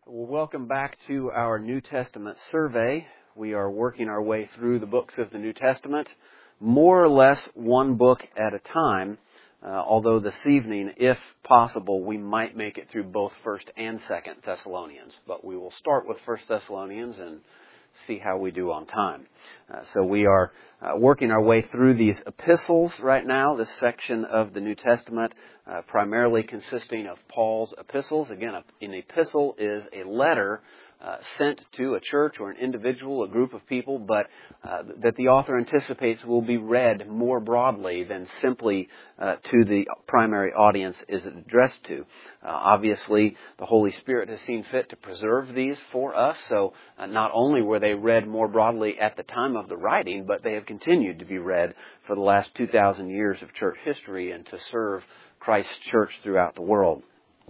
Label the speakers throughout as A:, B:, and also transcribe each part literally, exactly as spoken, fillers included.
A: Well, welcome back to our New Testament survey. We are working our way through the books of the New Testament, more or less one book at a time, uh, although this evening, if possible, we might make it through both First and Second Thessalonians. But we will start with First Thessalonians and see how we do on time. Uh, so we are uh, working our way through these epistles right now, this section of the New Testament, uh, primarily consisting of Paul's epistles. Again, an epistle is a letter uh, sent to a church or an individual, a group of people, but uh, that the author anticipates will be read more broadly than simply uh, to the primary audience is it addressed to. Uh, obviously, the Holy Spirit has seen fit to preserve these for us, so uh, not only were they read more broadly at the time of the writing, but they have continued to be read for the last two thousand years of church history and to serve Christ's church throughout the world.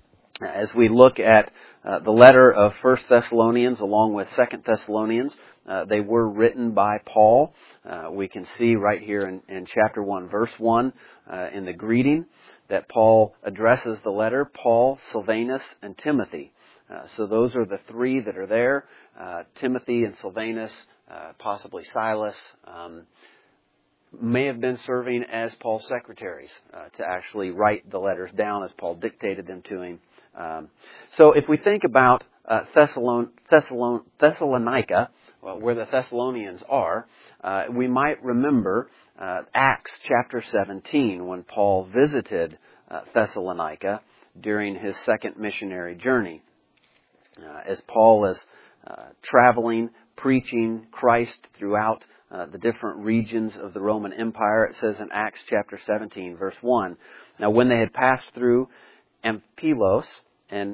A: As we look at uh, the letter of First Thessalonians along with Second Thessalonians, uh, they were written by Paul. Uh, we can see right here in, in chapter one, verse one, uh, in the greeting, that Paul addresses the letter, Paul, Silvanus, and Timothy. Uh, so those are the three that are there, uh, Timothy and Silvanus, uh, possibly Silas, um, may have been serving as Paul's secretaries uh, to actually write the letters down as Paul dictated them to him. Um, so if we think about uh, Thessalon- Thessalon- Thessalonica, well, where the Thessalonians are, uh, we might remember uh, Acts chapter seventeen when Paul visited uh, Thessalonica during his second missionary journey. Uh, as Paul is uh, traveling, preaching Christ throughout uh, the different regions of the Roman Empire, it says in Acts chapter seventeen, verse one, "Now when they had passed through Amphilos and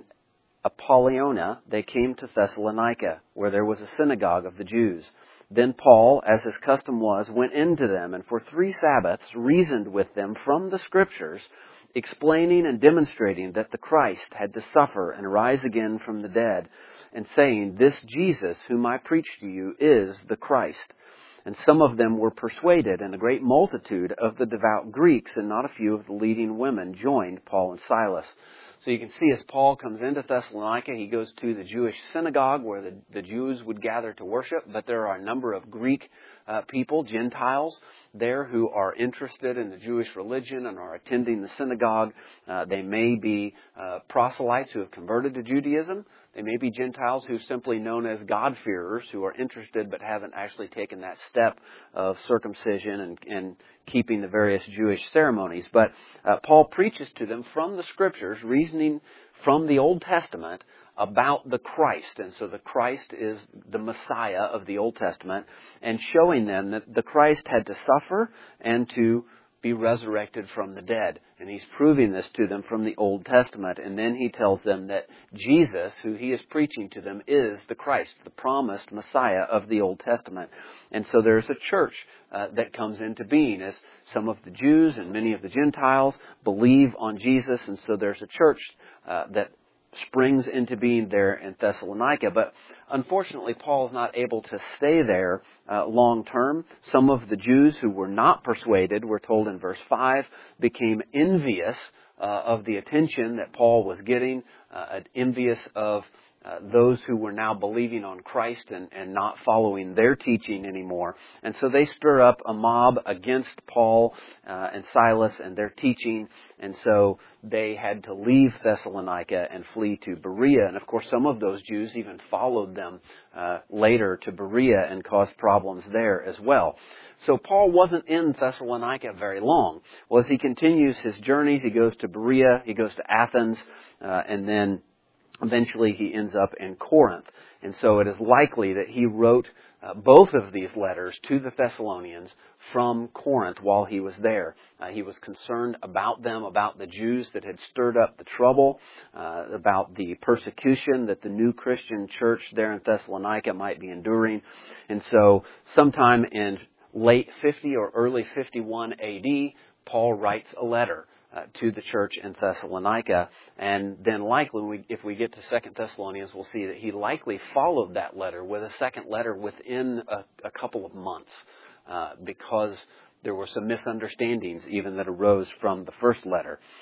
A: Apollonia, they came to Thessalonica, where there was a synagogue of the Jews. Then Paul, as his custom was, went into them, and for three Sabbaths reasoned with them from the Scriptures, explaining and demonstrating that the Christ had to suffer and rise again from the dead, and saying, 'This Jesus, whom I preach to you, is the Christ.' And some of them were persuaded, and a great multitude of the devout Greeks and not a few of the leading women joined Paul and Silas." So you can see as Paul comes into Thessalonica, he goes to the Jewish synagogue where the, the Jews would gather to worship, but there are a number of Greek uh, people, Gentiles, there who are interested in the Jewish religion and are attending the synagogue. Uh, they may be uh, proselytes who have converted to Judaism. They may be Gentiles who are simply known as God-fearers, who are interested but haven't actually taken that step of circumcision and, and keeping the various Jewish ceremonies. But uh, Paul preaches to them from the Scriptures, reasoning from the Old Testament about the Christ. And so the Christ is the Messiah of the Old Testament, and showing them that the Christ had to suffer and to be resurrected from the dead. And he's proving this to them from the Old Testament. And then he tells them that Jesus, who he is preaching to them, is the Christ, the promised Messiah of the Old Testament. And so there's a church uh, that comes into being as some of the Jews and many of the Gentiles believe on Jesus. And so there's a church uh, that springs into being there in Thessalonica. But unfortunately, Paul is not able to stay there uh, long term. Some of the Jews who were not persuaded, we're told in verse five, became envious uh, of the attention that Paul was getting, uh, envious of Uh, those who were now believing on Christ and, and not following their teaching anymore. And so they stir up a mob against Paul uh, and Silas and their teaching. And so they had to leave Thessalonica and flee to Berea. And of course, some of those Jews even followed them uh, later to Berea and caused problems there as well. So Paul wasn't in Thessalonica very long. Well, as he continues his journeys, he goes to Berea, he goes to Athens, uh, and then eventually he ends up in Corinth. And so it is likely that he wrote uh, both of these letters to the Thessalonians from Corinth while he was there. Uh, he was concerned about them, about the Jews that had stirred up the trouble, uh, about the persecution that the new Christian church there in Thessalonica might be enduring. And so sometime in late fifty or early fifty-one A D, Paul writes a letter Uh, to the church in Thessalonica. And then likely, when we, if we get to Second Thessalonians, we'll see that he likely followed that letter with a second letter within a, a couple of months uh, because there were some misunderstandings even that arose from the first letter.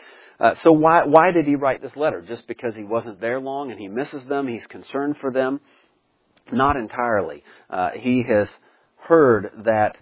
A: Uh, so why why did he write this letter? Just because he wasn't there long and he misses them? He's concerned for them? Not entirely. Uh, he has heard that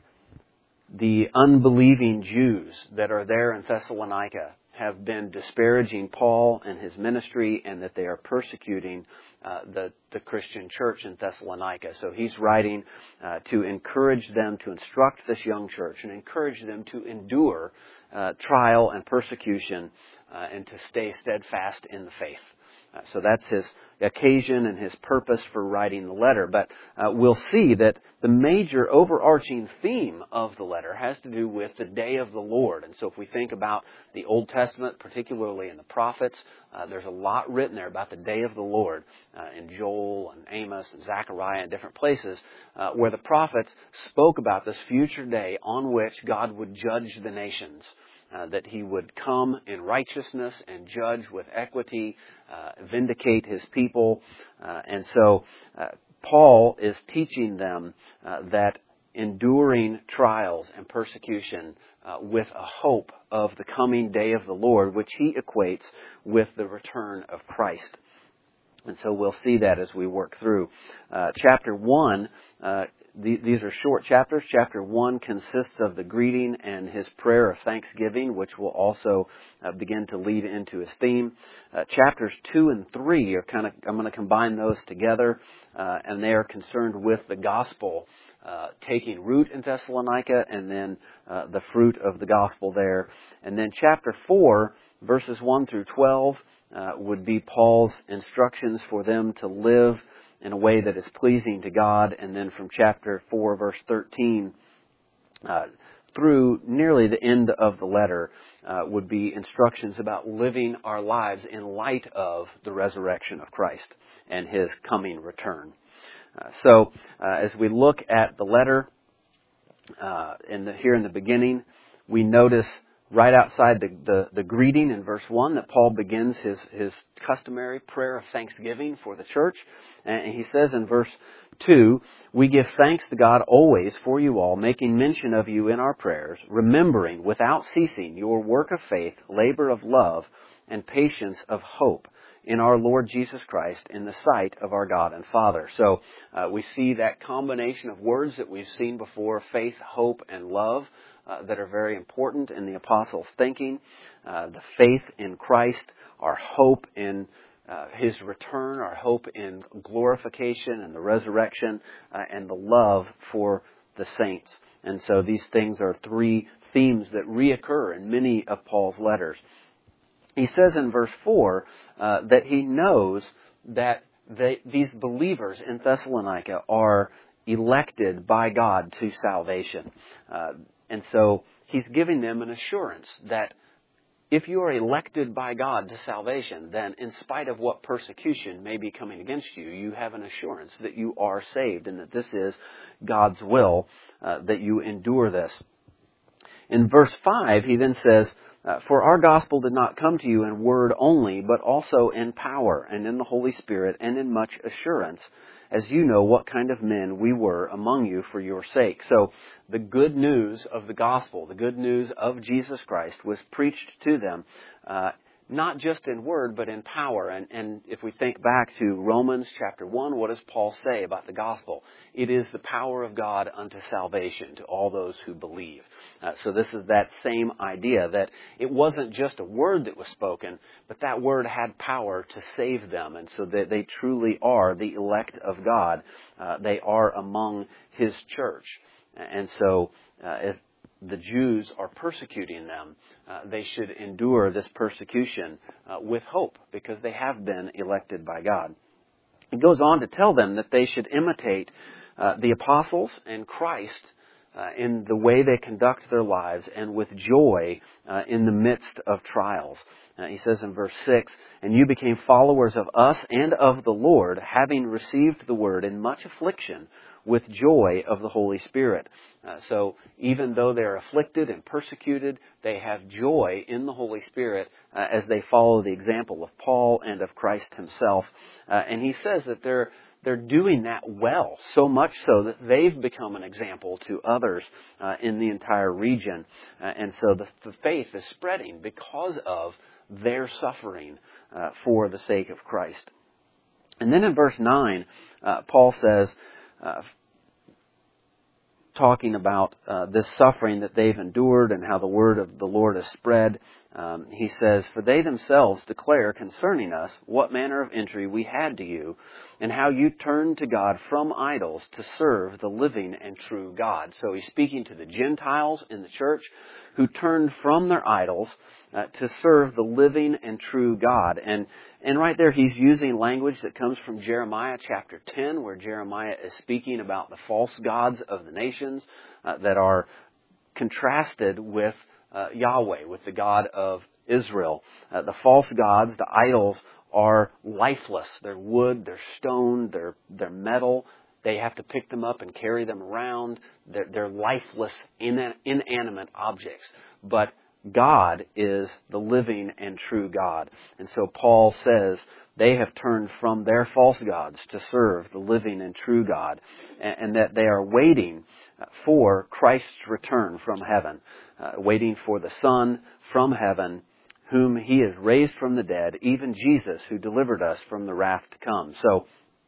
A: the unbelieving Jews that are there in Thessalonica have been disparaging Paul and his ministry, and that they are persecuting uh, the, the Christian church in Thessalonica. So he's writing uh, to encourage them, to instruct this young church, and encourage them to endure uh, trial and persecution uh, and to stay steadfast in the faith. Uh, so that's his occasion and his purpose for writing the letter. But uh, we'll see that the major overarching theme of the letter has to do with the day of the Lord. And so if we think about the Old Testament, particularly in the prophets, uh, there's a lot written there about the day of the Lord uh, in Joel and Amos and Zechariah and different places uh, where the prophets spoke about this future day on which God would judge the nations. Uh, that he would come in righteousness and judge with equity, uh, vindicate his people. Uh, and so uh, Paul is teaching them uh, that enduring trials and persecution uh, with a hope of the coming day of the Lord, which he equates with the return of Christ. And so we'll see that as we work through. Uh, chapter one, uh, these are short chapters. Chapter one consists of the greeting and his prayer of thanksgiving, which will also uh, begin to lead into his theme. Uh, chapters two and three are kind of, I'm going to combine those together, uh, and they are concerned with the gospel uh, taking root in Thessalonica, and then uh, the fruit of the gospel there. And then chapter four, verses one through twelve, uh, would be Paul's instructions for them to live in a way that is pleasing to God. And then from chapter four, verse thirteen, uh, through nearly the end of the letter uh, would be instructions about living our lives in light of the resurrection of Christ and his coming return. Uh, so uh, as we look at the letter uh, in the, here in the beginning, we notice right outside the, the, the greeting in verse one that Paul begins his, his customary prayer of thanksgiving for the church. And he says in verse two, "We give thanks to God always for you all, making mention of you in our prayers, remembering without ceasing your work of faith, labor of love, and patience of hope in our Lord Jesus Christ in the sight of our God and Father." So uh, we see that combination of words that we've seen before, faith, hope, and love, uh, that are very important in the apostles' thinking. Uh, the faith in Christ, our hope in uh, his return, our hope in glorification and the resurrection, uh, and the love for the saints. And so these things are three themes that reoccur in many of Paul's letters. He says in verse four uh, that he knows that they, these believers in Thessalonica are elected by God to salvation. Uh, and so he's giving them an assurance that if you are elected by God to salvation, then in spite of what persecution may be coming against you, you have an assurance that you are saved and that this is God's will, uh, that you endure this. In verse five, he then says, Uh, "For our gospel did not come to you in word only, but also in power and in the Holy Spirit and in much assurance, as you know what kind of men we were among you for your sake." So the good news of the gospel, the good news of Jesus Christ, was preached to them, uh, not just in word, but in power. And, and if we think back to Romans chapter one, what does Paul say about the gospel? It is the power of God unto salvation to all those who believe. Uh, so this is that same idea that it wasn't just a word that was spoken, but that word had power to save them. And so that they truly are the elect of God. Uh, they are among his church. And so uh, if the Jews are persecuting them, uh, they should endure this persecution uh, with hope, because they have been elected by God. He goes on to tell them that they should imitate uh, the apostles and Christ uh, in the way they conduct their lives, and with joy uh, in the midst of trials. Uh, he says in verse six, "And you became followers of us and of the Lord, having received the word in much affliction, with joy of the Holy Spirit." Uh, so even though they're afflicted and persecuted, they have joy in the Holy Spirit uh, as they follow the example of Paul and of Christ himself. Uh, and he says that they're they're doing that well, so much so that they've become an example to others uh, in the entire region. Uh, and so the, the faith is spreading because of their suffering uh, for the sake of Christ. And then in verse nine, uh, Paul says, uh, talking about uh, this suffering that they've endured and how the word of the Lord has spread, um, he says, "For they themselves declare concerning us what manner of entry we had to you, and how you turned to God from idols to serve the living and true God." So he's speaking to the Gentiles in the church who turned from their idols uh, to serve the living and true God. And and right there he's using language that comes from Jeremiah chapter ten, where Jeremiah is speaking about the false gods of the nations uh, that are contrasted with uh, Yahweh, with the God of Israel. Uh, the false gods, the idols, are lifeless. They're wood, they're stone, they're they're metal. They have to pick them up and carry them around. They're, they're lifeless, in, inanimate objects. But God is the living and true God. And so Paul says they have turned from their false gods to serve the living and true God, and, and that they are waiting for Christ's return from heaven, uh, waiting for the Son from heaven, whom He has raised from the dead, even Jesus, who delivered us from the wrath to come. So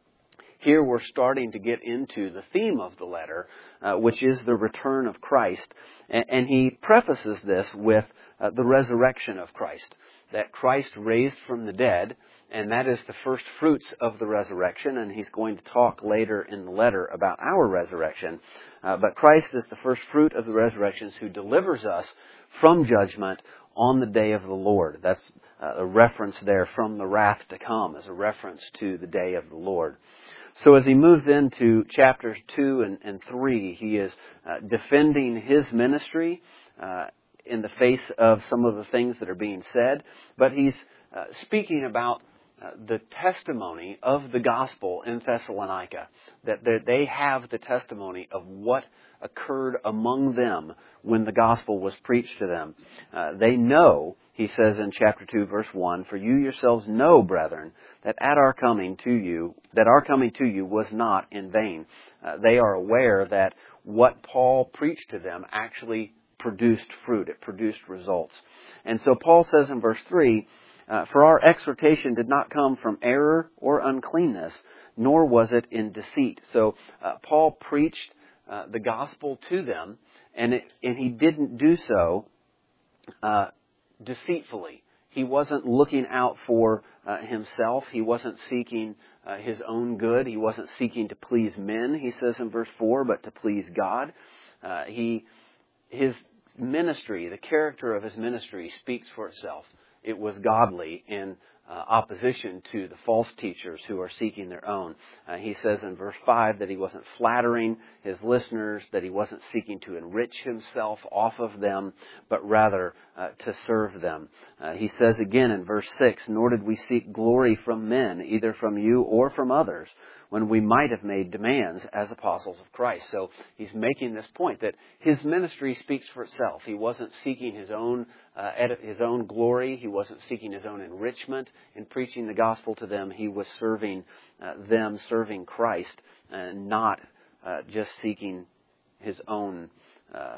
A: here we're starting to get into the theme of the letter, uh, which is the return of Christ. And, and he prefaces this with uh, the resurrection of Christ, that Christ raised from the dead, and that is the first fruits of the resurrection. And he's going to talk later in the letter about our resurrection. Uh, but Christ is the first fruit of the resurrections, who delivers us from judgment on the day of the Lord. That's uh, a reference there, from the wrath to come, as a reference to the day of the Lord. So as he moves into chapters two and, and three, he is uh, defending his ministry uh, in the face of some of the things that are being said. But he's uh, speaking about uh, the testimony of the gospel in Thessalonica, that they have the testimony of what occurred among them when the gospel was preached to them. Uh, they know, he says in chapter two, verse one, "For you yourselves know, brethren, that at our coming to you, that our coming to you was not in vain." Uh, they are aware that what Paul preached to them actually produced fruit. It produced results. And so Paul says in verse three, uh, "For our exhortation did not come from error or uncleanness, nor was it in deceit." So uh, Paul preached uh, the gospel to them, and it, and he didn't do so uh, deceitfully. He wasn't looking out for uh, himself. He wasn't seeking uh, his own good. He wasn't seeking to please men, he says in verse four, but to please God. Uh, he, his ministry, the character of his ministry speaks for itself. It was godly in uh, opposition to the false teachers who are seeking their own. Uh, he says in verse five that he wasn't flattering his listeners, that he wasn't seeking to enrich himself off of them, but rather uh, to serve them. Uh, he says again in verse six, "Nor did we seek glory from men, either from you or from others, when we might have made demands as apostles of Christ." So he's making this point that his ministry speaks for itself. He wasn't seeking his own uh, his own glory. He wasn't seeking his own enrichment in preaching the gospel to them. He was serving uh, them, serving Christ, and not uh, just seeking his own uh,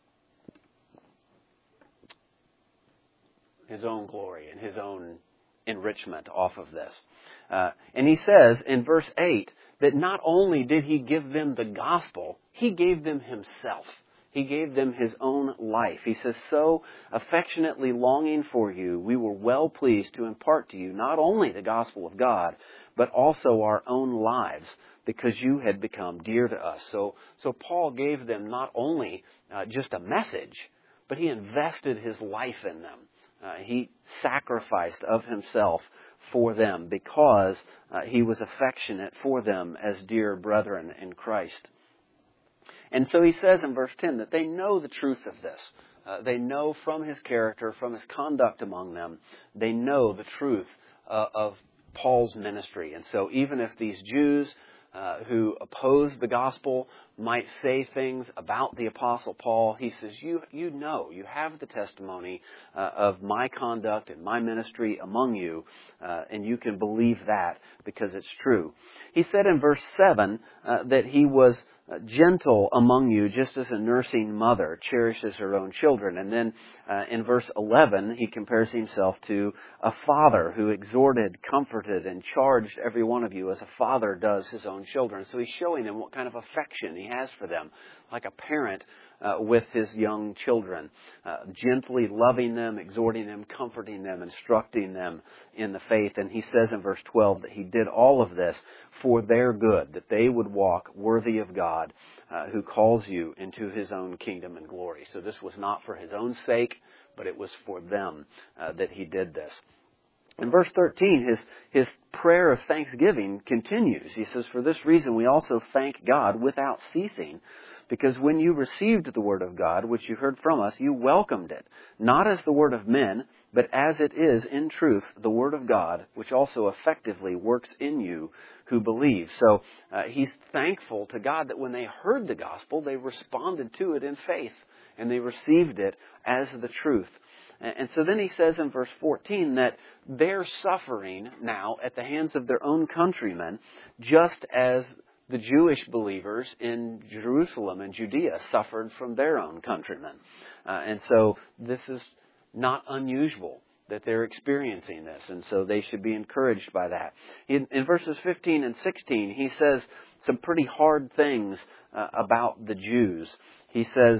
A: his own glory and his own enrichment off of this. Uh, and he says in verse eight that not only did he give them the gospel, he gave them himself. He gave them his own life. He says, "So affectionately longing for you, we were well pleased to impart to you not only the gospel of God, but also our own lives, because you had become dear to us." So, so Paul gave them not only uh, just a message, but he invested his life in them. Uh, he sacrificed of himself for them because uh, he was affectionate for them as dear brethren in Christ. And so he says in verse ten that they know the truth of this. Uh, they know from his character, from his conduct among them, they know the truth uh, of Paul's ministry. And so even if these Jews uh, who oppose the gospel might say things about the Apostle Paul, he says, you you know, you have the testimony uh, of my conduct and my ministry among you, uh, and you can believe that because it's true. He said in verse seven uh, that he was uh, gentle among you, just as a nursing mother cherishes her own children. And then uh, in verse eleven, he compares himself to a father who exhorted, comforted, and charged every one of you as a father does his own children. So he's showing them what kind of affection he has for them, like a parent uh, with his young children, uh, gently loving them, exhorting them, comforting them, instructing them in the faith. And he says in verse twelve that he did all of this for their good, that they would walk worthy of God, uh, who calls you into his own kingdom and glory. So this was not for his own sake, but it was for them uh, that he did this. In verse thirteen, his, his prayer of thanksgiving continues. He says, for this reason we also thank God without ceasing, because when you received the word of God, which you heard from us, you welcomed it, not as the word of men, but as it is in truth the word of God, which also effectively works in you who believe. So uh, he's thankful to God that when they heard the gospel, they responded to it in faith, and they received it as the truth. And so then he says in verse fourteen that they're suffering now at the hands of their own countrymen, just as the Jewish believers in Jerusalem and Judea suffered from their own countrymen. Uh, and so this is not unusual that they're experiencing this, and so they should be encouraged by that. In, in verses fifteen and sixteen, he says some pretty hard things uh, about the Jews. He says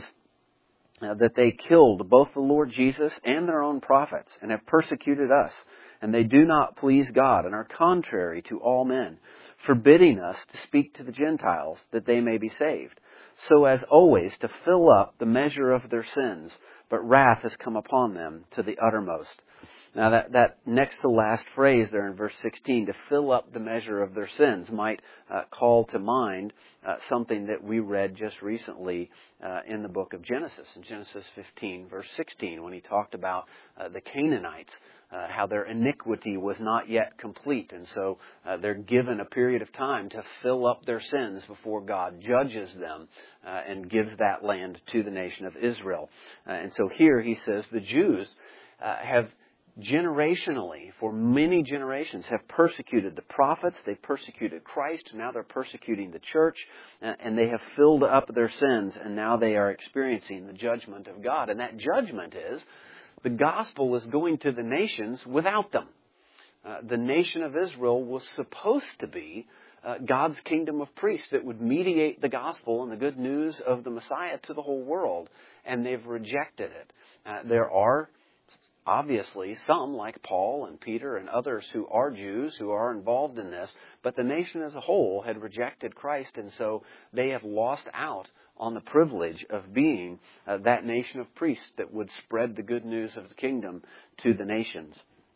A: uh, that they killed both the Lord Jesus and their own prophets and have persecuted us, and they do not please God and are contrary to all men, forbidding us to speak to the Gentiles that they may be saved, so as always to fill up the measure of their sins, but wrath has come upon them to the uttermost. Now that, that next to last phrase there in verse sixteen, to fill up the measure of their sins, might uh, call to mind uh, something that we read just recently uh, in the book of Genesis, in Genesis fifteen, verse sixteen, when he talked about uh, the Canaanites, uh, how their iniquity was not yet complete, and so uh, they're given a period of time to fill up their sins before God judges them uh, and gives that land to the nation of Israel. Uh, and so here he says the Jews uh, have generationally, for many generations, have persecuted the prophets, they've persecuted Christ, now they're persecuting the church, and they have filled up their sins, and now they are experiencing the judgment of God. And that judgment is, the gospel is going to the nations without them. Uh, the nation of Israel was supposed to be uh, God's kingdom of priests that would mediate the gospel and the good news of the Messiah to the whole world, and they've rejected it. Uh, there are obviously some, like Paul and Peter and others who are Jews, who are involved in this, but the nation as a whole had rejected Christ, and so they have lost out on the privilege of being uh, that nation of priests that would spread the good news of the kingdom to the nations.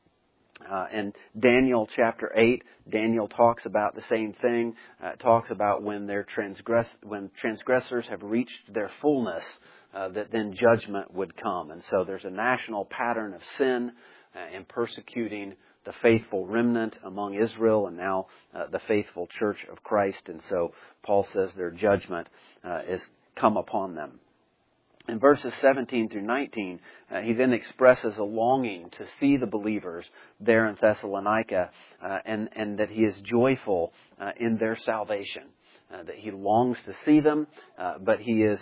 A: Uh, and Daniel chapter eight, Daniel talks about the same thing, uh, talks about when their transgress when transgressors have reached their fullness, Uh, that then judgment would come. And so there's a national pattern of sin uh, in persecuting the faithful remnant among Israel and now uh, the faithful church of Christ. And so Paul says their judgment uh, is come upon them. In verses seventeen through nineteen, uh, he then expresses a longing to see the believers there in Thessalonica uh, and, and that he is joyful uh, in their salvation, uh, that he longs to see them, uh, but he is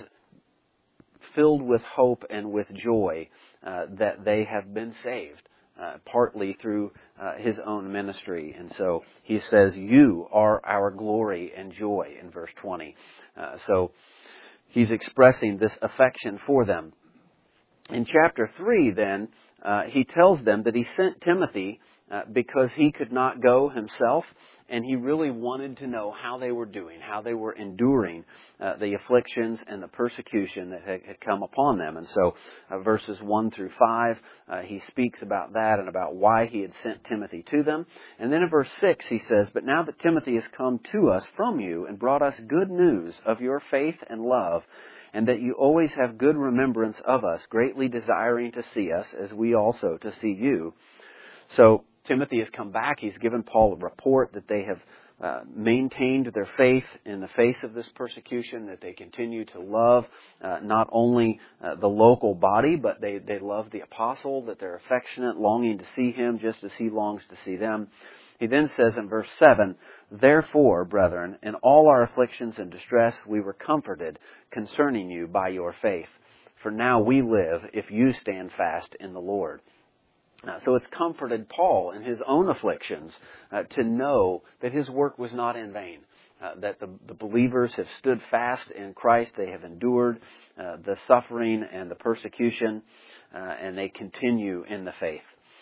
A: filled with hope and with joy uh, that they have been saved, uh, partly through uh, his own ministry. And so he says, you are our glory and joy in verse twenty. Uh, so he's expressing this affection for them. In chapter three, then, uh, he tells them that he sent Timothy uh, because he could not go himself, and he really wanted to know how they were doing, how they were enduring uh, the afflictions and the persecution that had, had come upon them. And so uh, verses one through five, uh, he speaks about that and about why he had sent Timothy to them. And then in verse six, he says, but now that Timothy has come to us from you and brought us good news of your faith and love, and that you always have good remembrance of us, greatly desiring to see us, as we also to see you. So Timothy has come back. He's given Paul a report that they have uh, maintained their faith in the face of this persecution, that they continue to love uh, not only uh, the local body, but they, they love the apostle, that they're affectionate, longing to see him just as he longs to see them. He then says in verse seven, "Therefore, brethren, in all our afflictions and distress, we were comforted concerning you by your faith. For now we live if you stand fast in the Lord." Uh, so it's comforted Paul in his own afflictions uh, to know that his work was not in vain. Uh, that the, the believers have stood fast in Christ. They have endured uh, the suffering and the persecution, uh, and they continue in the faith.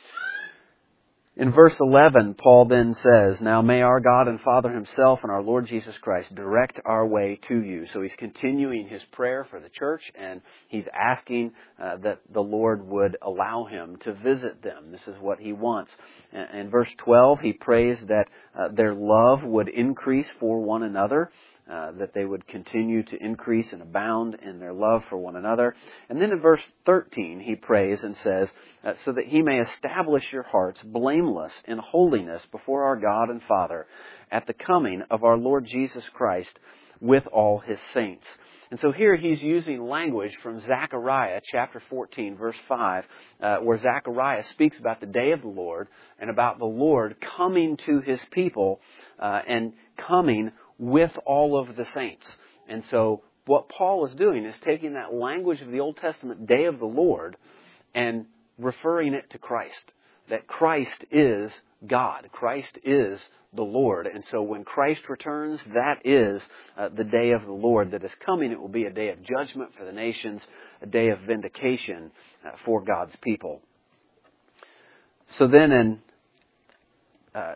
A: In verse eleven, Paul then says, "Now may our God and Father Himself and our Lord Jesus Christ direct our way to you." So he's continuing his prayer for the church, and he's asking uh, that the Lord would allow him to visit them. This is what he wants. In, in verse twelve, he prays that uh, their love would increase for one another. Uh, that they would continue to increase and abound in their love for one another. And then in verse thirteen, he prays and says, uh, so that He may establish your hearts blameless in holiness before our God and Father at the coming of our Lord Jesus Christ with all His saints. And so here he's using language from Zechariah chapter fourteen, verse five, uh, where Zechariah speaks about the day of the Lord and about the Lord coming to His people uh, and coming with all of the saints. And so what Paul is doing is taking that language of the Old Testament day of the Lord and referring it to Christ. That Christ is God. Christ is the Lord. And so when Christ returns, that is uh, the day of the Lord that is coming. It will be a day of judgment for the nations, a day of vindication uh, for God's people. So then in uh,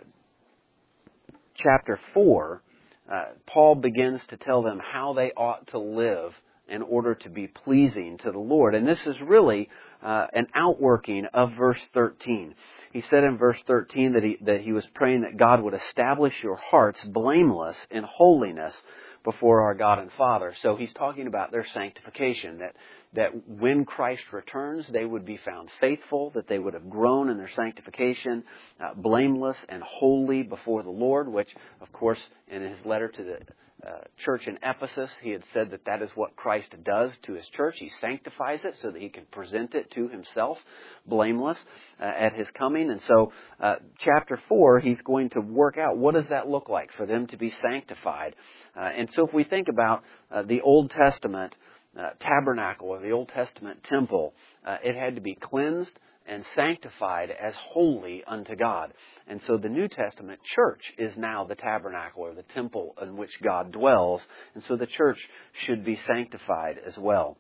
A: chapter four, Uh, Paul begins to tell them how they ought to live in order to be pleasing to the Lord. And this is really uh, an outworking of verse thirteen. He said in verse thirteen that he, that he was praying that God would establish your hearts blameless in holiness before our God and Father. So he's talking about their sanctification, that that when Christ returns, they would be found faithful, that they would have grown in their sanctification, uh, blameless and holy before the Lord, which, of course, in his letter to the uh, church in Ephesus, he had said that that is what Christ does to His church. He sanctifies it so that He can present it to Himself, blameless, uh, at His coming. And so, uh, chapter four, he's going to work out what does that look like for them to be sanctified. Uh, and so if we think about uh, the Old Testament uh, tabernacle or the Old Testament temple, uh, it had to be cleansed and sanctified as holy unto God. And so the New Testament church is now the tabernacle or the temple in which God dwells. And so the church should be sanctified as well.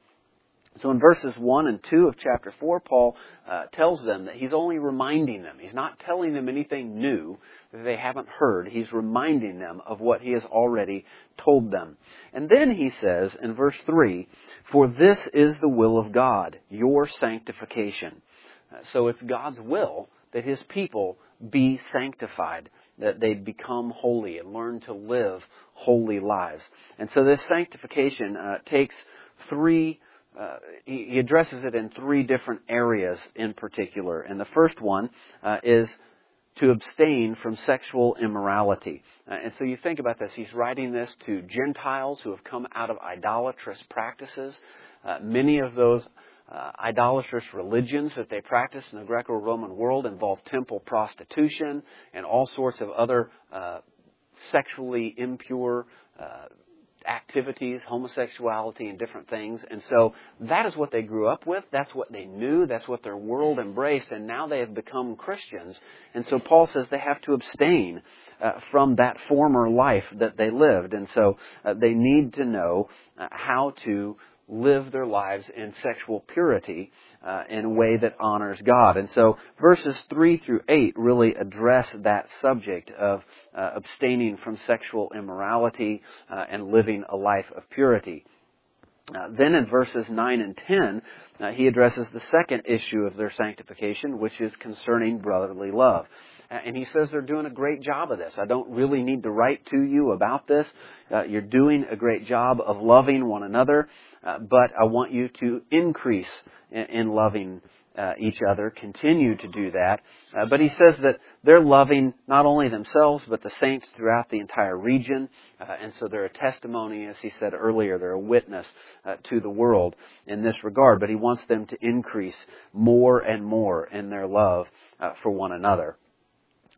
A: So in verses one and two of chapter four, Paul uh, tells them that he's only reminding them. He's not telling them anything new that they haven't heard. He's reminding them of what he has already told them. And then he says in verse three, "For this is the will of God, your sanctification." So it's God's will that His people be sanctified, that they become holy and learn to live holy lives. And so this sanctification uh, takes three, uh, he, he addresses it in three different areas in particular. And the first one uh, is to abstain from sexual immorality. Uh, and so you think about this. He's writing this to Gentiles who have come out of idolatrous practices. Uh, many of those Uh, idolatrous religions that they practice in the Greco-Roman world involve temple prostitution and all sorts of other uh, sexually impure uh, activities, homosexuality and different things. And so that is what they grew up with. That's what they knew. That's what their world embraced. And now they have become Christians. And so Paul says they have to abstain uh, from that former life that they lived. And so uh, they need to know uh, how to live their lives in sexual purity uh, in a way that honors God. And so verses three through eight really address that subject of uh, abstaining from sexual immorality uh, and living a life of purity. Uh, then in verses nine and ten, uh, he addresses the second issue of their sanctification, which is concerning brotherly love. And he says they're doing a great job of this. I don't really need to write to you about this. Uh, you're doing a great job of loving one another, uh, but I want you to increase in, in loving uh, each other, continue to do that. Uh, but he says that they're loving not only themselves, but the saints throughout the entire region. Uh, and so they're a testimony, as he said earlier, they're a witness uh, to the world in this regard. But he wants them to increase more and more in their love uh, for one another.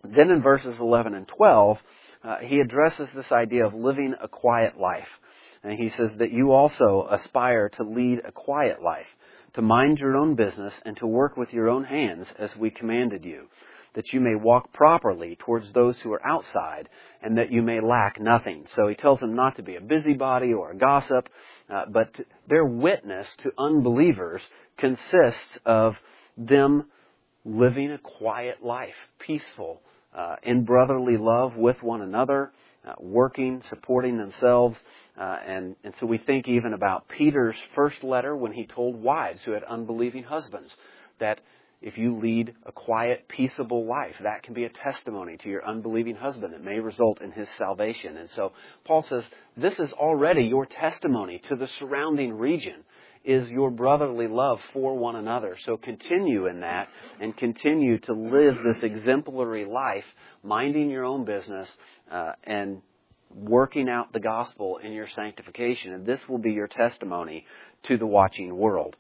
A: Then in verses eleven and twelve, uh, he addresses this idea of living a quiet life. And he says that you also aspire to lead a quiet life, to mind your own business and to work with your own hands as we commanded you, that you may walk properly towards those who are outside and that you may lack nothing. So he tells them not to be a busybody or a gossip, uh, but their witness to unbelievers consists of them living a quiet life, peaceful, uh, in brotherly love with one another, uh, working, supporting themselves. Uh, and, and so we think even about Peter's first letter when he told wives who had unbelieving husbands that if you lead a quiet, peaceable life, that can be a testimony to your unbelieving husband that may result in his salvation. And so Paul says, this is already your testimony to the surrounding region, is your brotherly love for one another. So continue in that and continue to live this exemplary life, minding your own business uh, and working out the gospel in your sanctification. And this will be your testimony to the watching world.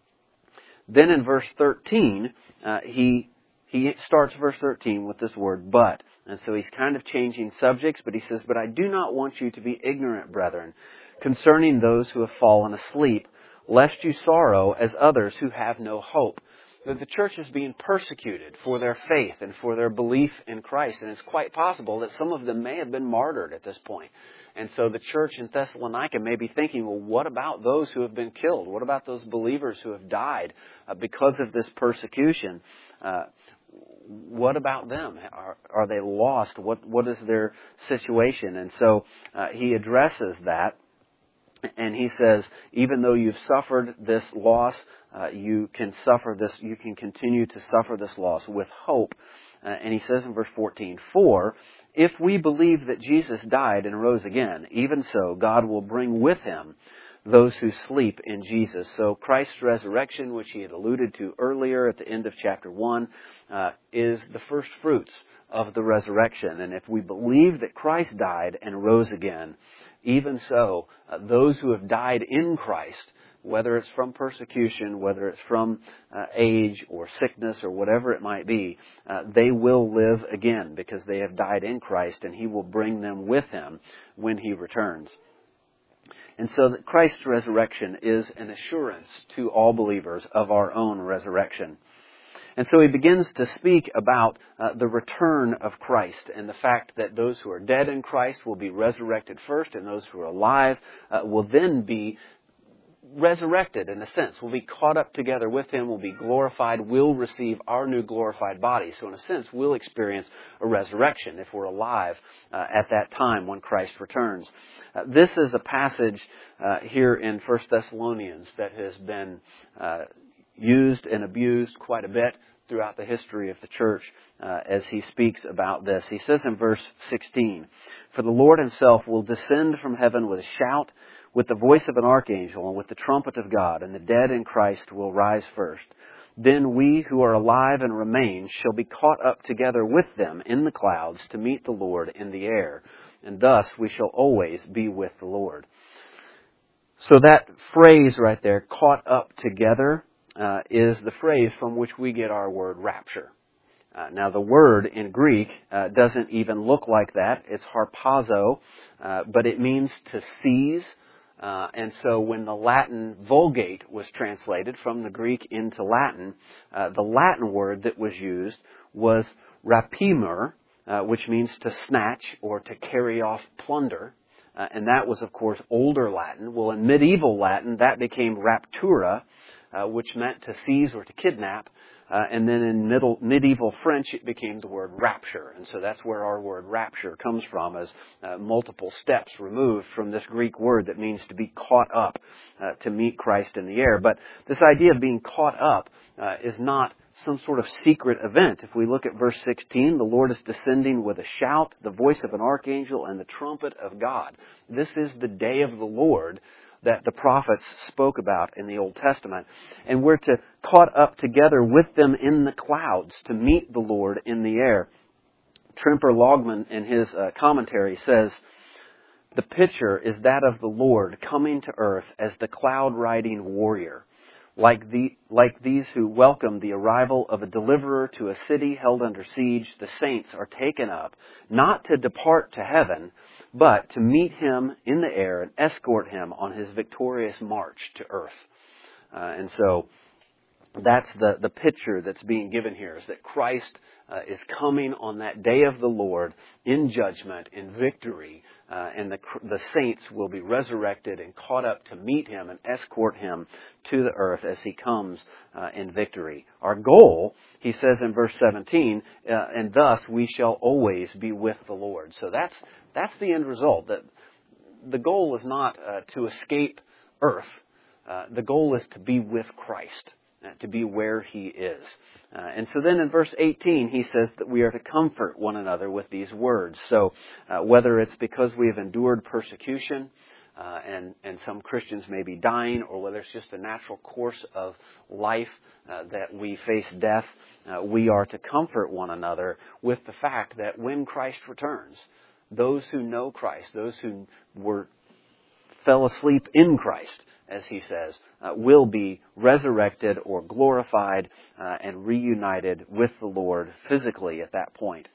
A: Then in verse thirteen, uh, he he starts verse thirteen with this word, but. And so he's kind of changing subjects, but he says, but I do not want you to be ignorant, brethren, concerning those who have fallen asleep, lest you sorrow as others who have no hope. That the church is being persecuted for their faith and for their belief in Christ. And it's quite possible that some of them may have been martyred at this point. And so the church in Thessalonica may be thinking, well, what about those who have been killed? What about those believers who have died uh, because of this persecution? Uh, what about them? Are, are they lost? What What is their situation? And so uh, he addresses that. And he says, even though you've suffered this loss, uh, you can suffer this, you can continue to suffer this loss with hope. Uh, and he says in verse fourteen, for if we believe that Jesus died and rose again, even so God will bring with him those who sleep in Jesus. So Christ's resurrection, which he had alluded to earlier at the end of chapter one, uh, is the first fruits of the resurrection. And if we believe that Christ died and rose again, even so, uh, those who have died in Christ, whether it's from persecution, whether it's from uh, age or sickness or whatever it might be, uh, they will live again because they have died in Christ, and he will bring them with him when he returns. And so that Christ's resurrection is an assurance to all believers of our own resurrection. And so he begins to speak about uh, the return of Christ and the fact that those who are dead in Christ will be resurrected first, and those who are alive uh, will then be resurrected in a sense. We'll be caught up together with him, we'll be glorified, we'll receive our new glorified body. So in a sense, we'll experience a resurrection if we're alive uh, at that time when Christ returns. Uh, this is a passage uh, here in First Thessalonians that has been uh, used and abused quite a bit throughout the history of the church uh, as he speaks about this. He says in verse sixteen, for the Lord himself will descend from heaven with a shout, with the voice of an archangel, and with the trumpet of God, and the dead in Christ will rise first. Then we who are alive and remain shall be caught up together with them in the clouds to meet the Lord in the air, and thus we shall always be with the Lord. So that phrase right there, caught up together, Uh, is the phrase from which we get our word rapture. Uh, now the word in Greek uh, doesn't even look like that. It's harpazo, uh, but it means to seize. Uh, and so when the Latin Vulgate was translated from the Greek into Latin, uh, the Latin word that was used was rapimer, uh, which means to snatch or to carry off plunder. Uh, and that was, of course, older Latin. Well, in medieval Latin, that became raptura, Uh, which meant to seize or to kidnap. Uh, and then in middle, medieval French, it became the word rapture. And so that's where our word rapture comes from, as uh, multiple steps removed from this Greek word that means to be caught up, uh, to meet Christ in the air. But this idea of being caught up uh, is not some sort of secret event. If we look at verse sixteen, the Lord is descending with a shout, the voice of an archangel, and the trumpet of God. This is the day of the Lord that the prophets spoke about in the Old Testament. And we're to caught up together with them in the clouds to meet the Lord in the air. Tremper Logman in his uh, commentary says, the picture is that of the Lord coming to earth as the cloud-riding warrior, Like, the, like these who welcome the arrival of a deliverer to a city held under siege, the saints are taken up, not to depart to heaven, but to meet him in the air and escort him on his victorious march to earth. Uh, and so that's the, the picture that's being given here, is that Christ uh, is coming on that day of the Lord in judgment, in victory, uh, and the, the saints will be resurrected and caught up to meet him and escort him to the earth as he comes uh, in victory. Our goal, he says in verse seventeen, uh, and thus we shall always be with the Lord. So that's that's the end result. That the goal is not uh, to escape earth. Uh, the goal is to be with Christ, uh, to be where he is. Uh, and so then in verse eighteen, he says that we are to comfort one another with these words. So uh, whether it's because we have endured persecution, uh, and, and some Christians may be dying, or whether it's just a natural course of life uh, that we face death, uh, we are to comfort one another with the fact that when Christ returns, those who know Christ, those who were fell asleep in Christ, as he says, uh, will be resurrected or glorified uh, and reunited with the Lord physically at that point.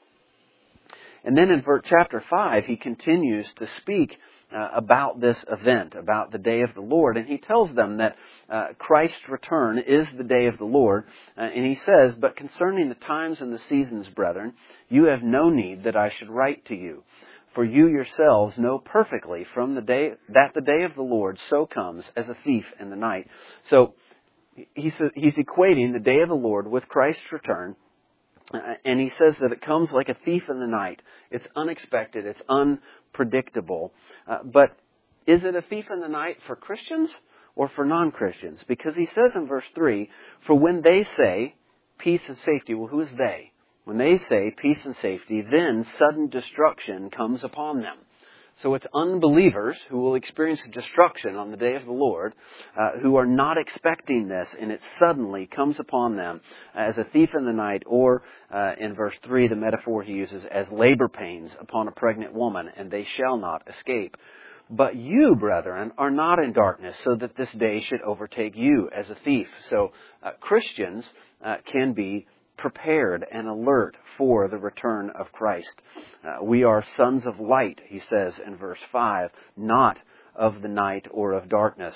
A: And then in verse chapter five, he continues to speak uh, about this event, about the day of the Lord, and he tells them that uh, Christ's return is the day of the Lord, uh, and he says, "But concerning the times and the seasons, brethren, you have no need that I should write to you. For you yourselves know perfectly from the day that the day of the Lord so comes as a thief in the night." So he's, he's equating the day of the Lord with Christ's return. Uh, and he says that it comes like a thief in the night. It's unexpected. It's unpredictable. Uh, but is it a thief in the night for Christians or for non-Christians? Because he says in verse three, "For when they say peace and safety," well, who is they? When they say peace and safety, then sudden destruction comes upon them. So it's unbelievers who will experience destruction on the day of the Lord, uh, who are not expecting this, and it suddenly comes upon them as a thief in the night, or uh, in verse three, the metaphor he uses, as labor pains upon a pregnant woman, and they shall not escape. "But you, brethren, are not in darkness, so that this day should overtake you as a thief." So uh, Christians uh, can be prepared and alert for the return of Christ. Uh, we are sons of light, he says in verse five, not of the night or of darkness.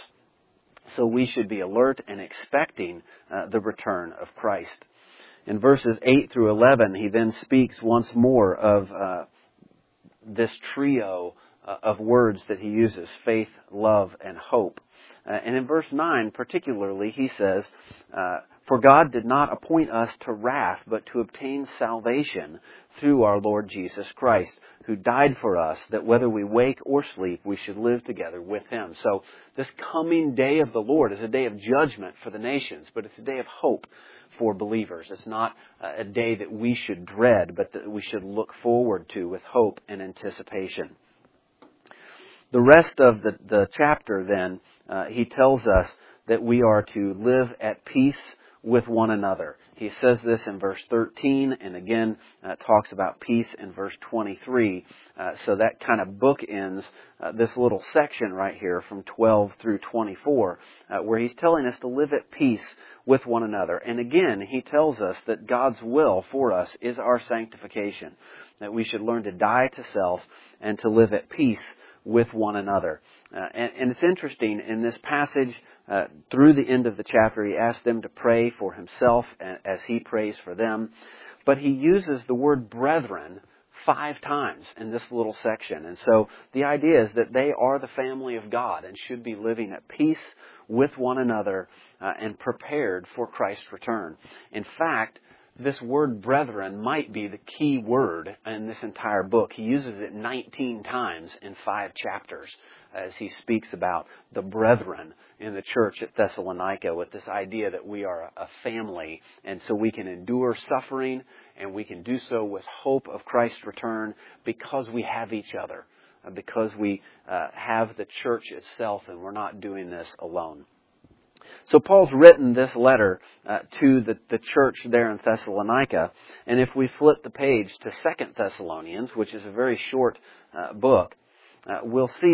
A: So we should be alert and expecting uh, the return of Christ. In verses eight through eleven, he then speaks once more of uh, this trio uh, of words that he uses, faith, love, and hope. Uh, and in verse nine particularly, he says, uh, "For God did not appoint us to wrath, but to obtain salvation through our Lord Jesus Christ, who died for us, that whether we wake or sleep, we should live together with him." So this coming day of the Lord is a day of judgment for the nations, but it's a day of hope for believers. It's not a day that we should dread, but that we should look forward to with hope and anticipation. The rest of the, the chapter then, uh, he tells us that we are to live at peace with one another. He says this in verse thirteen, and again uh, talks about peace in verse twenty-three. Uh, so that kind of bookends uh, this little section right here from twelve through twenty-four, uh, where he's telling us to live at peace with one another. And again, he tells us that God's will for us is our sanctification, that we should learn to die to self and to live at peace with one another. Uh, and, and it's interesting, in this passage, uh, through the end of the chapter, he asks them to pray for himself as he prays for them. But he uses the word brethren five times in this little section. And so the idea is that they are the family of God and should be living at peace with one another uh, and prepared for Christ's return. In fact, this word brethren might be the key word in this entire book. He uses it nineteen times in five chapters as he speaks about the brethren in the church at Thessalonica, with this idea that we are a family, and so we can endure suffering and we can do so with hope of Christ's return because we have each other, because we uh, have the church itself, and we're not doing this alone. So Paul's written this letter uh, to the, the church there in Thessalonica. And if we flip the page to Second Thessalonians, which is a very short uh, book, uh, we'll see that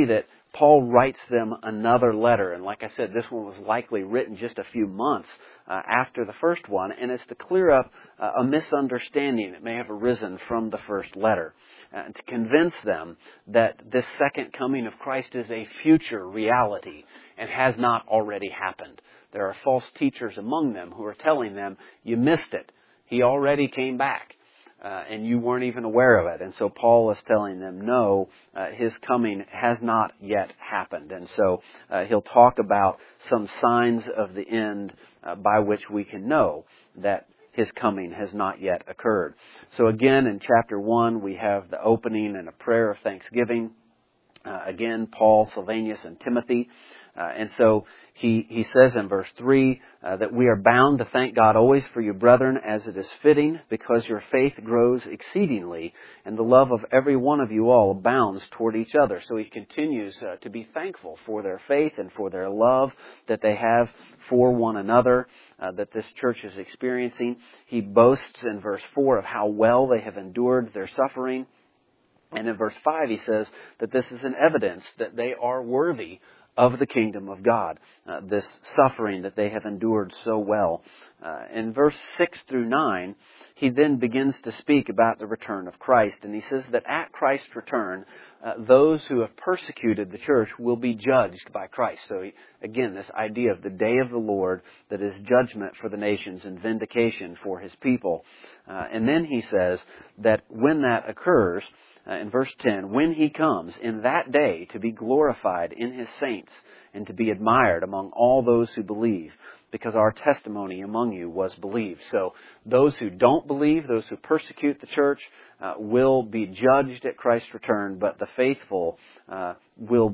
A: Paul writes them another letter, and like I said, this one was likely written just a few months uh, after the first one, and it's to clear up uh, a misunderstanding that may have arisen from the first letter, uh, and to convince them that this second coming of Christ is a future reality and has not already happened. There are false teachers among them who are telling them, you missed it. He already came back. Uh, and you weren't even aware of it. And so Paul is telling them, no, uh, his coming has not yet happened. And so uh, he'll talk about some signs of the end uh, by which we can know that his coming has not yet occurred. So again, in chapter one, we have the opening and a prayer of thanksgiving. Uh, again, Paul, Silvanus, and Timothy. Uh, and so he, he says in verse three uh, that we are bound to thank God always for you, brethren, as it is fitting, because your faith grows exceedingly, and the love of every one of you all abounds toward each other. So he continues uh, to be thankful for their faith and for their love that they have for one another, uh, that this church is experiencing. He boasts in verse four of how well they have endured their suffering. And in verse five he says that this is an evidence that they are worthy of the kingdom of God, uh, this suffering that they have endured so well. Uh, in verse six through nine, he then begins to speak about the return of Christ. And he says that at Christ's return, uh, those who have persecuted the church will be judged by Christ. So he, again, this idea of the day of the Lord that is judgment for the nations and vindication for his people. Uh, and then he says that when that occurs, Uh, in verse ten, when he comes in that day to be glorified in his saints and to be admired among all those who believe, because our testimony among you was believed. So those who don't believe, those who persecute the church, uh, will be judged at Christ's return, but the faithful uh, will,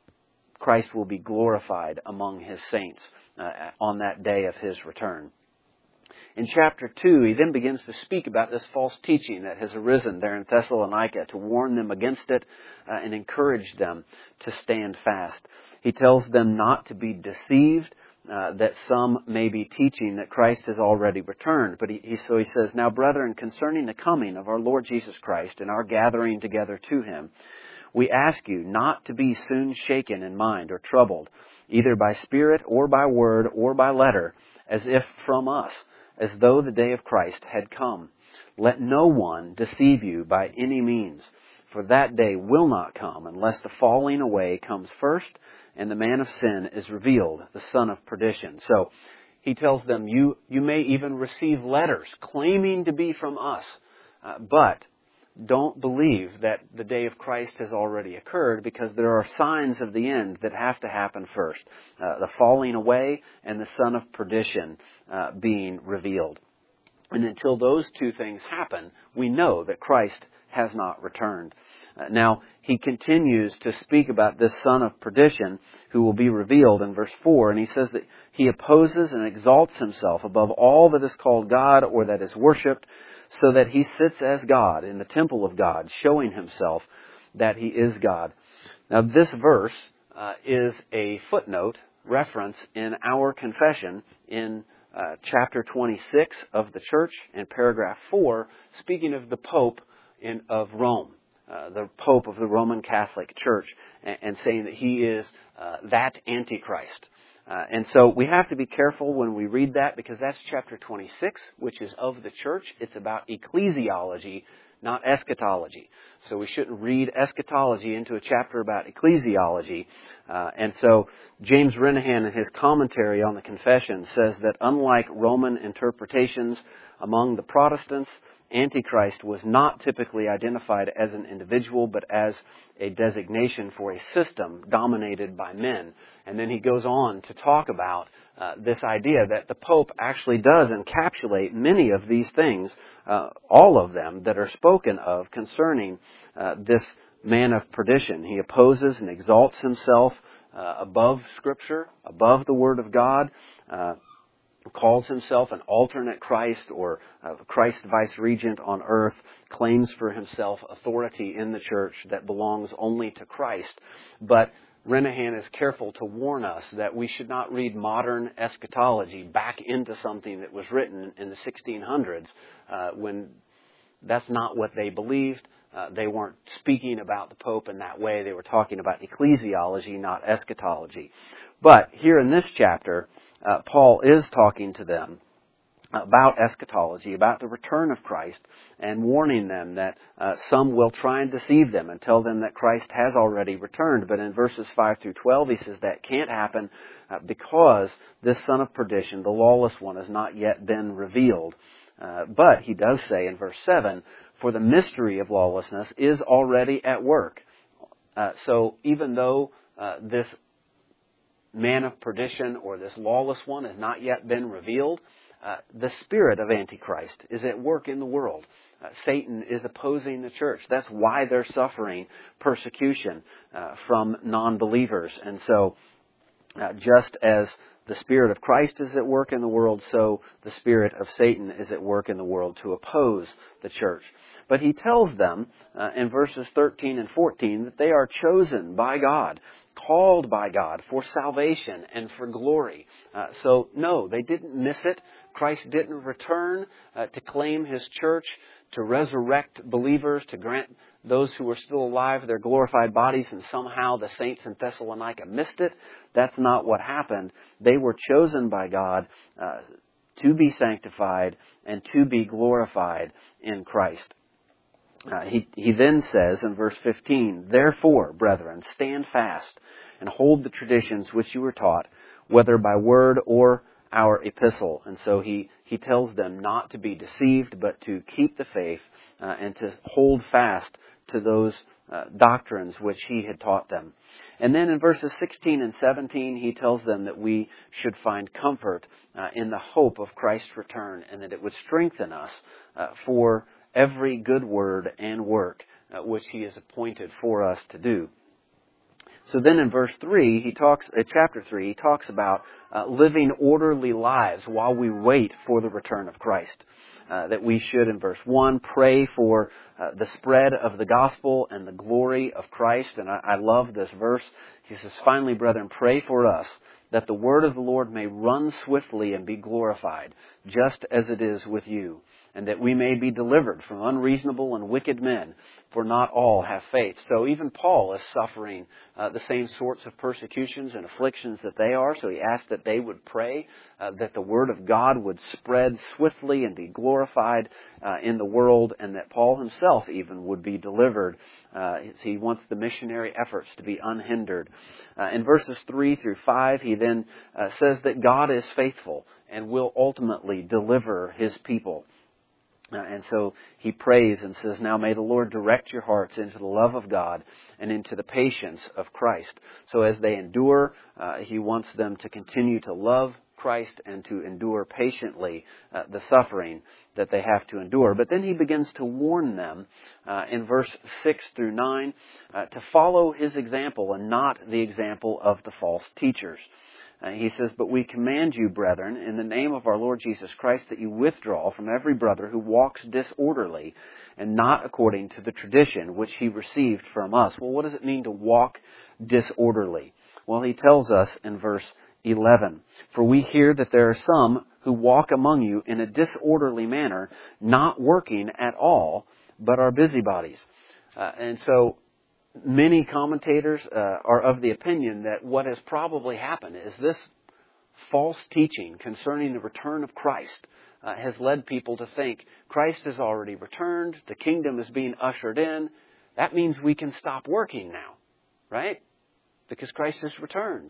A: Christ will be glorified among his saints uh, on that day of his return. In chapter two, he then begins to speak about this false teaching that has arisen there in Thessalonica, to warn them against it uh, and encourage them to stand fast. He tells them not to be deceived, uh, that some may be teaching that Christ has already returned. But he, he, so he says, now brethren, concerning the coming of our Lord Jesus Christ and our gathering together to him, we ask you not to be soon shaken in mind or troubled, either by spirit or by word or by letter, as if from us, as though the day of Christ had come. Let no one deceive you by any means, for that day will not come unless the falling away comes first and the man of sin is revealed, the son of perdition. So he tells them, you, you may even receive letters claiming to be from us, uh, but don't believe that the day of Christ has already occurred, because there are signs of the end that have to happen first. Uh, the falling away and the son of perdition uh, being revealed. And until those two things happen, we know that Christ has not returned. Uh, now, he continues to speak about this son of perdition who will be revealed in verse four, and he says that he opposes and exalts himself above all that is called God or that is worshipped, so that he sits as God in the temple of God, showing himself that he is God. Now, this verse uh, is a footnote reference in our confession in uh, chapter twenty-six of the church, in paragraph four, speaking of the Pope in, of Rome, uh, the Pope of the Roman Catholic Church, and, and saying that he is uh, that Antichrist. Uh, and so we have to be careful when we read that, because that's chapter twenty-six, which is of the church. It's about ecclesiology, not eschatology. So we shouldn't read eschatology into a chapter about ecclesiology. Uh, and so James Renahan, in his commentary on the Confession, says that unlike Roman interpretations among the Protestants, Antichrist was not typically identified as an individual, but as a designation for a system dominated by men. And then he goes on to talk about uh, this idea that the Pope actually does encapsulate many of these things, uh, all of them that are spoken of concerning uh, this man of perdition. He opposes and exalts himself uh, above Scripture, above the Word of God, uh, calls himself an alternate Christ, or uh, Christ vice-regent on earth, claims for himself authority in the church that belongs only to Christ. But Renahan is careful to warn us that we should not read modern eschatology back into something that was written in the sixteen hundreds uh, when that's not what they believed. uh, they weren't speaking about the Pope in that way. They were talking about ecclesiology, not eschatology. But here in this chapter, uh, Paul is talking to them about eschatology, about the return of Christ, and warning them that uh, some will try and deceive them and tell them that Christ has already returned. But in verses five through twelve, he says that can't happen uh, because this son of perdition, the lawless one, has not yet been revealed. Uh, but he does say in verse seven, for the mystery of lawlessness is already at work. Uh, so even though uh, this man of perdition or this lawless one has not yet been revealed, Uh, the spirit of Antichrist is at work in the world. Uh, Satan is opposing the church. That's why they're suffering persecution uh, from non-believers. And so, uh, just as the spirit of Christ is at work in the world, so the spirit of Satan is at work in the world to oppose the church. But he tells them uh, in verses thirteen and fourteen that they are chosen by God, called by God for salvation and for glory. Uh, so, no, they didn't miss it. Christ didn't return uh, to claim His church, to resurrect believers, to grant those who were still alive their glorified bodies, and somehow the saints in Thessalonica missed it. That's not what happened. They were chosen by God uh, to be sanctified and to be glorified in Christ. Uh, he, he then says in verse fifteen, therefore, brethren, stand fast and hold the traditions which you were taught, whether by word or our epistle. And so he, he tells them not to be deceived, but to keep the faith uh, and to hold fast to those uh, doctrines which he had taught them. And then in verses sixteen and seventeen, he tells them that we should find comfort uh, in the hope of Christ's return, and that it would strengthen us uh, for every good word and work uh, which he has appointed for us to do. So then in verse three, he talks, uh, chapter three, he talks about uh, living orderly lives while we wait for the return of Christ. Uh, that we should, in verse one, pray for uh, the spread of the gospel and the glory of Christ. And I, I love this verse. He says, finally, brethren, pray for us, that the word of the Lord may run swiftly and be glorified, just as it is with you, and that we may be delivered from unreasonable and wicked men, for not all have faith. So even Paul is suffering uh, the same sorts of persecutions and afflictions that they are. So he asked that they would pray uh, that the word of God would spread swiftly and be glorified uh, in the world, and that Paul himself even would be delivered. Uh, he wants the missionary efforts to be unhindered. Uh, in verses three through five, he then uh, says that God is faithful and will ultimately deliver His people. Uh, and so he prays and says, now may the Lord direct your hearts into the love of God and into the patience of Christ. So as they endure, uh, he wants them to continue to love Christ and to endure patiently uh, the suffering that they have to endure. But then he begins to warn them uh, in verse six through nine uh, to follow his example and not the example of the false teachers. Uh, he says, but we command you, brethren, in the name of our Lord Jesus Christ, that you withdraw from every brother who walks disorderly and not according to the tradition which he received from us. Well, what does it mean to walk disorderly? Well, he tells us in verse eleven, for we hear that there are some who walk among you in a disorderly manner, not working at all, but are busybodies. Uh, and so, many commentators uh, are of the opinion that what has probably happened is this false teaching concerning the return of Christ uh, has led people to think Christ has already returned, the kingdom is being ushered in. That means we can stop working now, right? Because Christ has returned.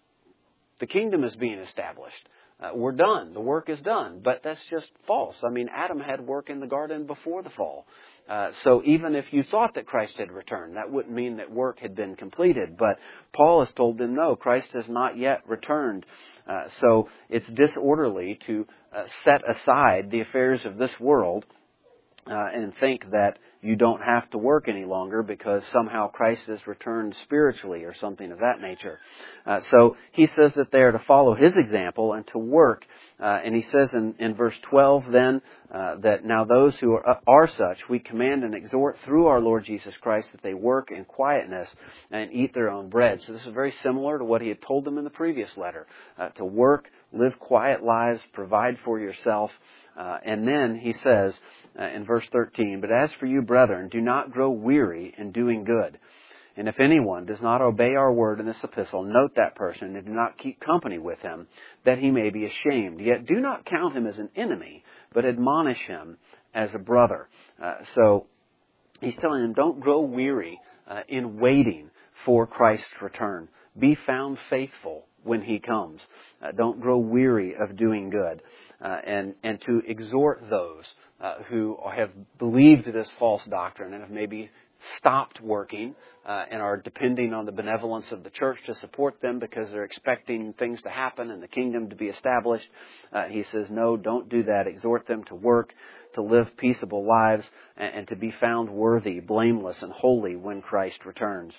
A: The kingdom is being established. Uh, we're done. The work is done. But that's just false. I mean, Adam had work in the garden before the fall. Uh, so even if you thought that Christ had returned, that wouldn't mean that work had been completed. But Paul has told them, no, Christ has not yet returned. Uh, so it's disorderly to uh, set aside the affairs of this world uh, and think that you don't have to work any longer because somehow Christ has returned spiritually or something of that nature. Uh, so he says that they are to follow his example and to work. Uh, and he says in, in verse twelve then uh, that now those who are, are such, we command and exhort through our Lord Jesus Christ that they work in quietness and eat their own bread. So this is very similar to what he had told them in the previous letter. Uh, to work, live quiet lives, provide for yourself. Uh, and then he says uh, in verse thirteen, but as for you, brethren, do not grow weary in doing good. And if anyone does not obey our word in this epistle, note that person and do not keep company with him, that he may be ashamed. Yet do not count him as an enemy, but admonish him as a brother. Uh, so he's telling them, don't grow weary uh, in waiting for Christ's return. Be found faithful when he comes. Uh, don't grow weary of doing good. Uh, and, and to exhort those uh, who have believed this false doctrine and have maybe stopped working uh, and are depending on the benevolence of the church to support them because they're expecting things to happen and the kingdom to be established. Uh, he says, no, don't do that. Exhort them to work, to live peaceable lives, and, and to be found worthy, blameless, and holy when Christ returns.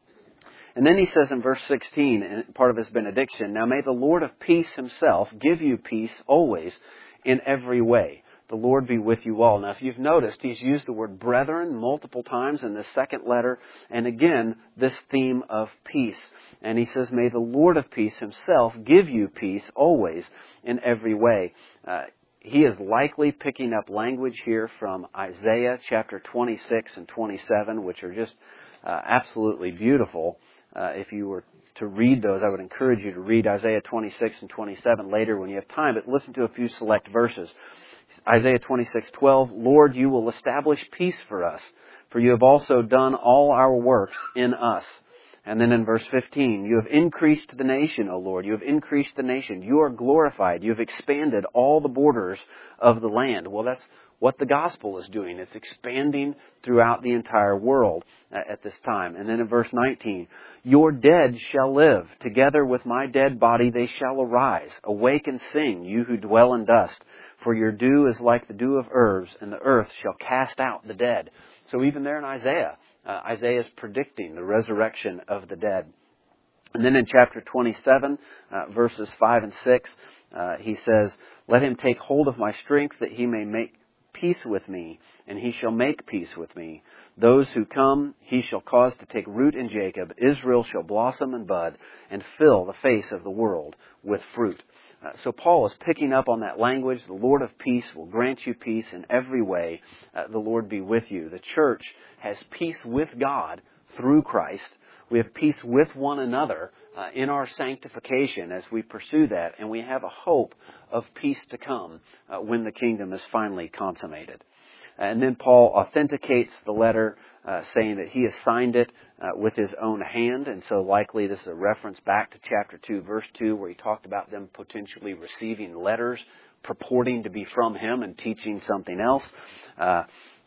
A: And then he says in verse sixteen, and part of his benediction, now may the Lord of peace himself give you peace always in every way. The Lord be with you all. Now, if you've noticed, he's used the word brethren multiple times in this second letter, and again, this theme of peace. And he says, may the Lord of peace himself give you peace always in every way. Uh, he is likely picking up language here from Isaiah chapter twenty-six and twenty-seven, which are just uh, absolutely beautiful. Uh, if you were to read those, I would encourage you to read Isaiah twenty-six and twenty-seven later when you have time, but listen to a few select verses. Isaiah twenty-six twelve, Lord, you will establish peace for us, for you have also done all our works in us. And then in verse fifteen, you have increased the nation, O Lord. You have increased the nation. You are glorified. You have expanded all the borders of the land. Well, that's what the gospel is doing. It's expanding throughout the entire world at this time. And then in verse nineteen, your dead shall live. Together with my dead body they shall arise. Awake and sing, you who dwell in dust. For your dew is like the dew of herbs, and the earth shall cast out the dead. So even there in Isaiah, uh, Isaiah is predicting the resurrection of the dead. And then in chapter twenty-seven, uh, verses five and six, uh, he says, let him take hold of my strength that he may make peace with me, and he shall make peace with me. Those who come he shall cause to take root in Jacob. Israel shall blossom and bud, and fill the face of the world with fruit. Uh, so Paul is picking up on that language. The Lord of peace will grant you peace in every way. Uh, the Lord be with you. The church has peace with God through Christ. We have peace with one another uh, in our sanctification as we pursue that. And we have a hope of peace to come uh, when the kingdom is finally consummated. And then Paul authenticates the letter, uh, saying that he has signed it uh, with his own hand. And so likely this is a reference back to chapter two, verse two, where he talked about them potentially receiving letters purporting to be from him and teaching something else. Uh,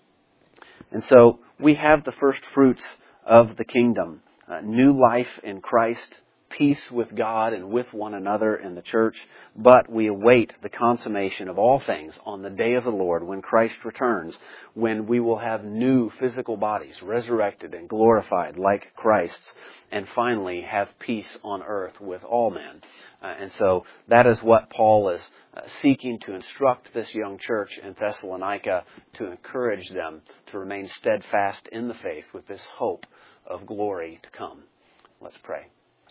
A: and so we have the first fruits of the kingdom. Uh, new life in Christ, peace with God and with one another in the church, but we await the consummation of all things on the day of the Lord when Christ returns, when we will have new physical bodies, resurrected and glorified like Christ's, and finally have peace on earth with all men. Uh, and so that is what Paul is uh, seeking to instruct this young church in Thessalonica, to encourage them to remain steadfast in the faith with this hope of glory to come. Let's pray.